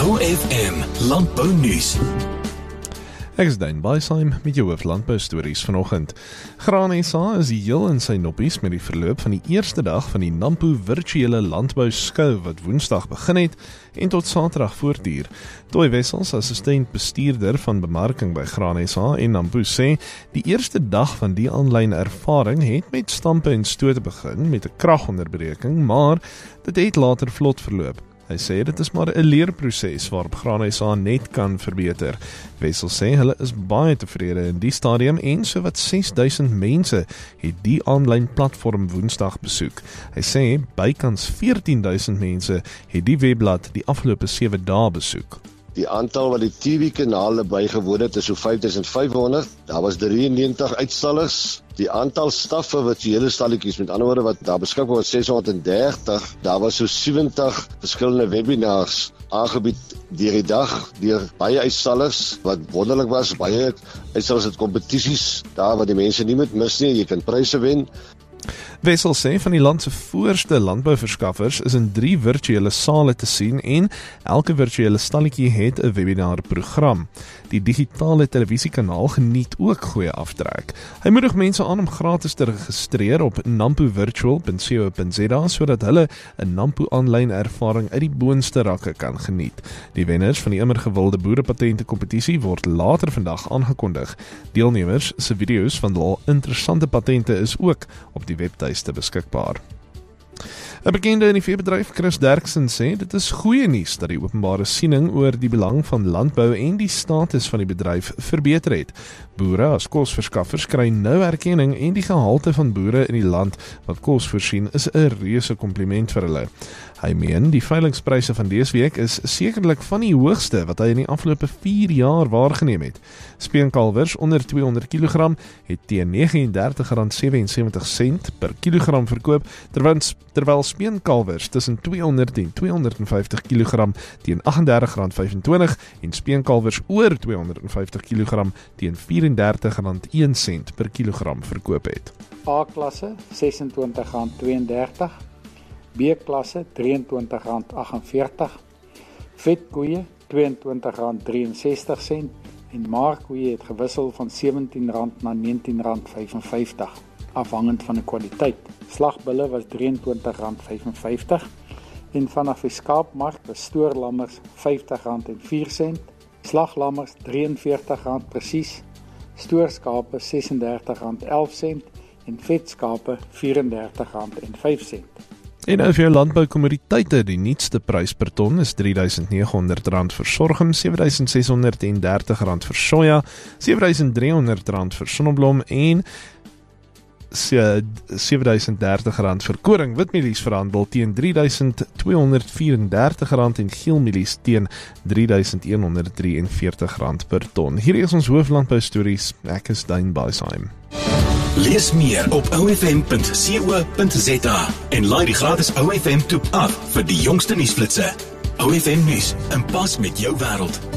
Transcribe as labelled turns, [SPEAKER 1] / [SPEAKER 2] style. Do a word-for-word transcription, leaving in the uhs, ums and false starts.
[SPEAKER 1] O F M Landbounuus.
[SPEAKER 2] Ek is Dane Bysheim met jou hooflandboustories vanoggend. Graan S A is heel in sy noppies met die verloop van die eerste dag van die Nampo virtuele landbouskou wat Woensdag begin het en tot Saterdag voortduur. Toy Wessels, assistent bestuurder van bemarking by Graan S A en Nampo, sê die eerste dag van die aanlyn ervaring het met stampe en stote begin met 'n kragonderbreking, maar dit het later vlot verloop. Hy sê dit is maar 'n leerproses waarop Graan S A net kan verbeter. Wessel sê hulle is baie tevrede in die stadium en sowat ses duisend mense het die aanlyn platform Woensdag besoek. Hy sê bykans veertien duisend mense het die webblad die afgelope sewe dae besoek.
[SPEAKER 3] Die aantal wat die T V-kanaal bygewoon het is so vyf duisend vyf honderd. Daar was drieënnegentig uitstallers. Die aantal staf vir virtuele stalletjies, met ander woorde wat daar beskikbaar was ses honderd en dertig. Daar was so sewentig verskillende webinars aangebied deur die dag deur baie uitstallers. Wat wonderlik was, baie uitstallers het kompetisies daar wat die mense nie moet mis nie. Jy kan pryse wen.
[SPEAKER 2] Wessel sê van die land se voorste landbouverskaffers is in drie virtuele sale te sien en elke virtuele stalletjie het 'n webinarprogram. Die digitale televisiekanaal geniet ook goeie aftrek. Hy moedig mense aan om gratis te registreer op nampo virtual punt co punt za sodat hulle 'n Nampo aanlyn ervaring uit die boonste rakke kan geniet. Die wenners van die immer gewilde boerepatente kompetisie word later vandag aangekondig. Deelnemers se video's van al interessante patente is ook op die webtuiste beskikbaar. 'n Bekende in die veebedryf, Chris Derksen, sê dit is goeie nuus dat die openbare siening oor die belang van landbou en die status van die bedryf verbeter het. Boere as kosverskaffers kry nou erkenning en die gehalte van boere in die land wat kos voorsien is 'n reuse kompliment vir hulle. Hy meen die veilingspryse van dese week is sekerlik van die hoogste wat hy in die afgelope vier jaar waargeneem het. Speenkalvers onder tweehonderd kilogram het teen negentig en dertig rand sewensewentig sent per kilogram verkoop, terwyl, terwyl speenkalvers tussen tweehonderd en tweehonderd en vyftig kilogram teen agt en dertig rand vyfentwintig en speenkalvers oor tweehonderd en vyftig kilogram teen vyf en dertig rand een sent per kilogram verkoop het.
[SPEAKER 4] A-klasse ses en twintig rand twee en dertig, B-klasse drie en twintig rand agt en veertig, vetkoeie twee en twintig rand ses en sestig sent en maarkoeie het gewissel van sewentien rand na negentien rand vyf en vyftig, afhangend van die kwaliteit. Slagbulle was drie en twintig rand vyf en vyftig en vanaf die skaapmark was stoorlammers vyftig rand en vier sent, slaglammers drie en veertig rand presies, stoorskape ses en dertig rand elf sent en vetskape vyf en dertig rand en vyf sent.
[SPEAKER 2] En nou vir jou landboukommoditeite, die nuutste prys per ton is drie duisend nege honderd rand vir sorghum, sewe duisend ses honderd en dertig rand vir soja, sewe duisend drie honderd rand vir sonneblom en sewe duisend dertig rand vir koring. Witmielies verhandel teen drie duisend tweehonderd vyf en dertig rand en geelmielies teen drie duisend een honderd drie en veertig rand per ton. Hier is ons hooflandboustories. Ek is Dane Bysheim.
[SPEAKER 1] Lees meer op o f m punt co punt za en laai die gratis O F M toep af vir die jongste nuusflitsse. O F M nuus, in pas met jou wêreld.